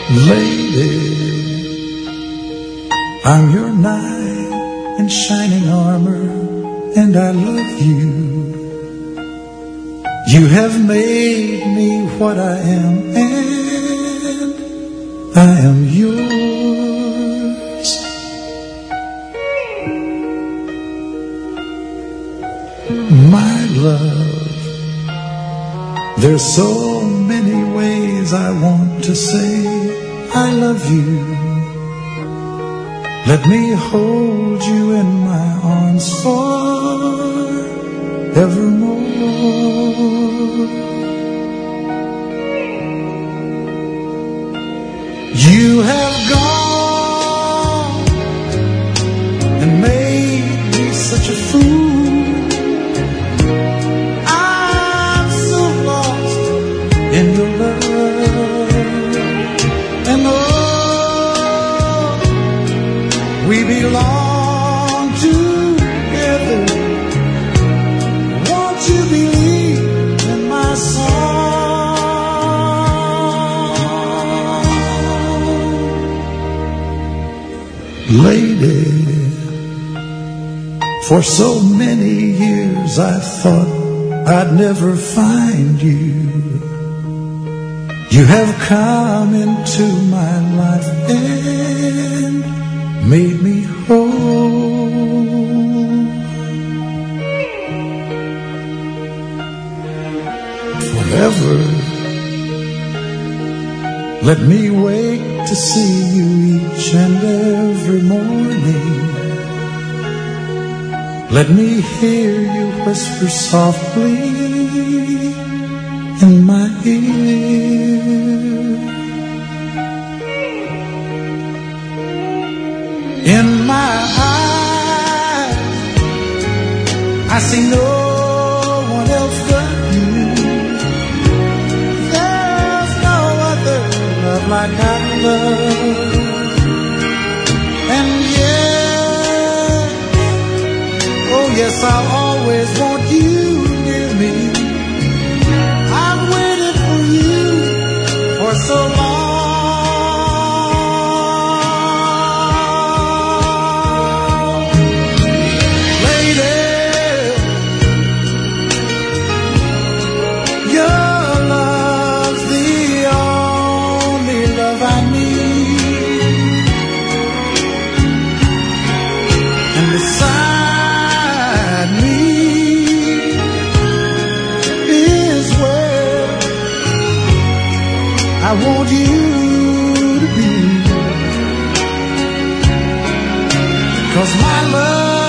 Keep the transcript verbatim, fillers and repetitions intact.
Lady, I'm your knight in shining armor, and I love you. You have made me what I am, and I am yours. My love, there's so many ways I want to say I love you. Let me hold you in my arms forevermore. You have gone and made me such a fool. I'm so lost in your love. And oh, we belong together. Won't you believe in my song? Lady, for so many years I thought I'd never find you. You have come into my life and made me whole. Forever, let me wake to see you each and every morning. Let me hear you whisper softly in my ear. In my eyes, I see no one else but you. There's no other love like I love. And yes, oh yes, I'll always want you near me. I've waited for you for so long. Beside me is where I want you to be. 'Cause my love